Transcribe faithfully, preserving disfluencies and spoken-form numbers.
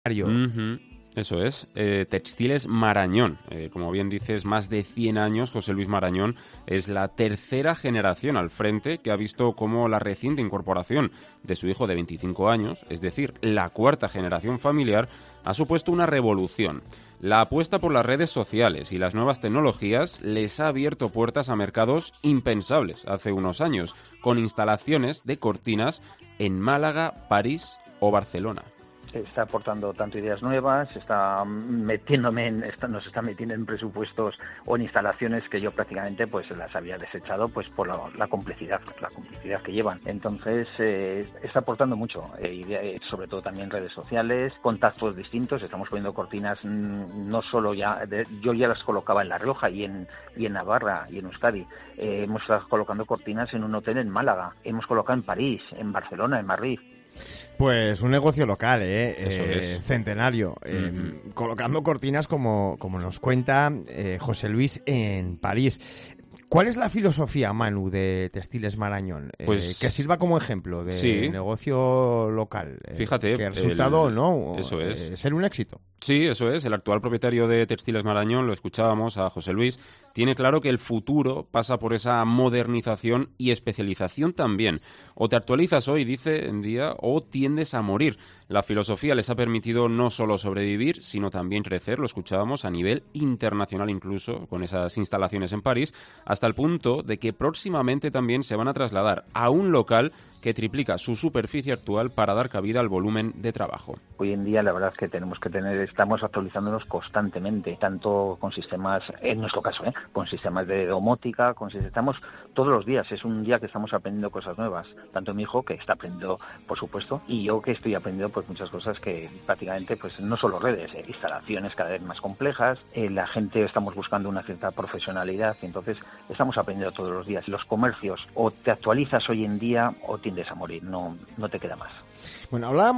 Uh-huh. Eso es, eh, Textiles Marañón. Eh, como bien dices, más de cien años, José Luis Marañón es la tercera generación al frente que ha visto cómo la reciente incorporación de su hijo de veinticinco años, es decir, la cuarta generación familiar, ha supuesto una revolución. La apuesta por las redes sociales y las nuevas tecnologías les ha abierto puertas a mercados impensables hace unos años, con instalaciones de cortinas en Málaga, París o Barcelona. Está aportando tanto ideas nuevas, está metiéndome en, está, nos está metiendo en presupuestos o en instalaciones que yo prácticamente pues las había desechado pues por la, la complejidad, la complejidad que llevan. Entonces eh, está aportando mucho, eh, sobre todo también redes sociales, contactos distintos. Estamos poniendo cortinas mmm, no solo ya, de, yo ya las colocaba en La Rioja y en y en Navarra y en Euskadi. Eh, hemos estado colocando cortinas en un hotel en Málaga, hemos colocado en París, en Barcelona, en Madrid. Pues un negocio local, ¿eh? Eso eh es. Centenario, eh, uh-huh. colocando cortinas como, como nos cuenta eh, José Luis en París. ¿Cuál es la filosofía, Manu, de Textiles Marañón? Pues, eh, que sirva como ejemplo de sí. negocio local. Eh, Fíjate. Que el resultado, el, ¿no? Eso es. Eh, ser un éxito. Sí, eso es. El actual propietario de Textiles Marañón, lo escuchábamos a José Luis, tiene claro que el futuro pasa por esa modernización y especialización también. O te actualizas hoy, dice, en día, o tiendes a morir. La filosofía les ha permitido no solo sobrevivir, sino también crecer, lo escuchábamos, a nivel internacional incluso, con esas instalaciones en París, hasta el punto de que próximamente también se van a trasladar a un local que triplica su superficie actual para dar cabida al volumen de trabajo. Hoy en día la verdad es que tenemos que tener, estamos actualizándonos constantemente, tanto con sistemas, en nuestro caso, ¿eh? con sistemas de domótica, con estamos todos los días, es un día que estamos aprendiendo cosas nuevas, tanto mi hijo que está aprendiendo, por supuesto, y yo que estoy aprendiendo pues muchas cosas que prácticamente pues no solo redes, eh, instalaciones cada vez más complejas, eh, la gente estamos buscando una cierta profesionalidad y entonces estamos aprendiendo todos los días. Los comercios o te actualizas hoy en día o tiendes a morir, no, no te queda más. Bueno, hablábamos